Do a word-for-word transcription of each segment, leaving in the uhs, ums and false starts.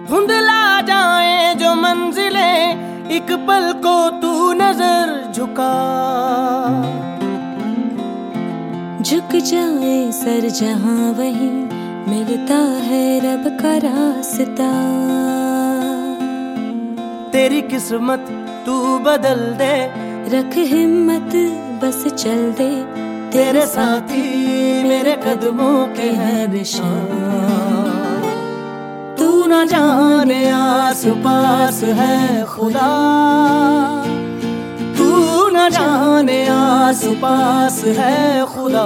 धुंधला जाए जो मंजिलें, एक पल को तू नजर झुका। झुक जाए सर जहां वहीं मिलता है रब का रास्ता। तेरी किस्मत तू बदल दे, रख हिम्मत बस चल दे। तेरे साथी मेरे कदमों के है निशान। तू न जाने आस पास है खुदा, तू न जाने आस पास है खुदा।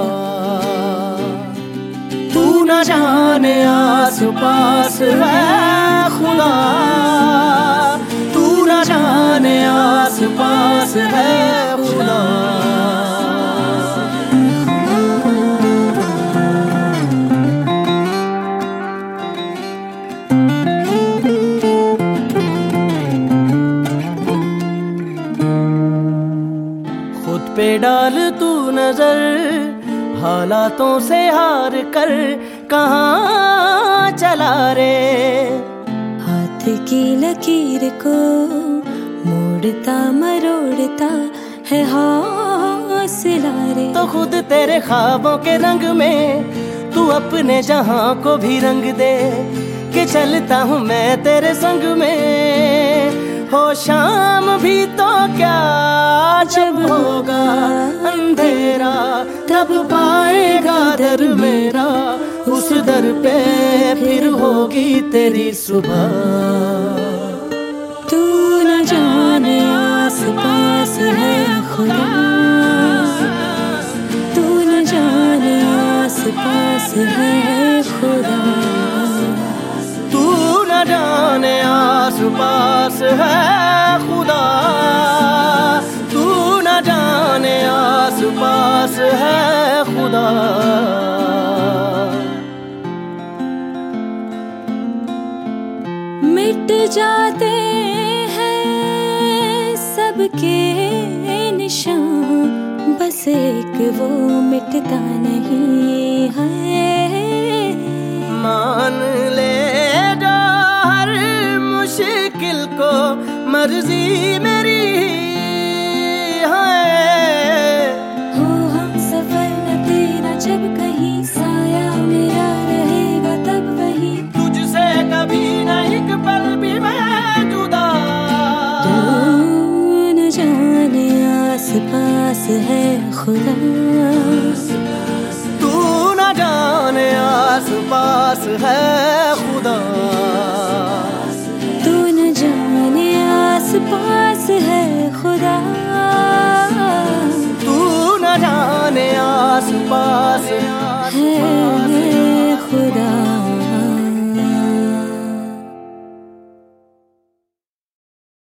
तू न जाने आस पास है खुदा, तू न जाने आस पास है खुदा। खुद पे डाल तू नजर, हालातों से हार कर कहाँ चला रे। हाथ की लकीर को मोड़ता मरोड़ता है हौसला रे। तो खुद तेरे ख्वाबों के रंग में तू अपने जहां को भी रंग दे, कि चलता हूँ मैं तेरे संग में। हो शाम भी तो क्या जब होगा अंधेरा, तब पाएगा दर मेरा, उस दर पे फिर होगी तेरी सुबह। तू न जाने आस पास है खुदा, तू न जाने आस पास है खुदा। तू न जाने आस पास है खुदा, तू न जाने आस पास है खुदा। मिट जाते हैं सबके निशान, बस एक वो मिटता नहीं है। मान ले जो हर मुश्किल को मर्जी मेरी है। हो हम सफर न तेरा जब कहीं साया मेरा रहेगा तब वही। तुझसे कभी नहीं एक पल भी मैं जुदा। तू न जाने आस पास है खुदा, तू न जाने आस पास है खुदा। तू न जाने आस पास है खुदा।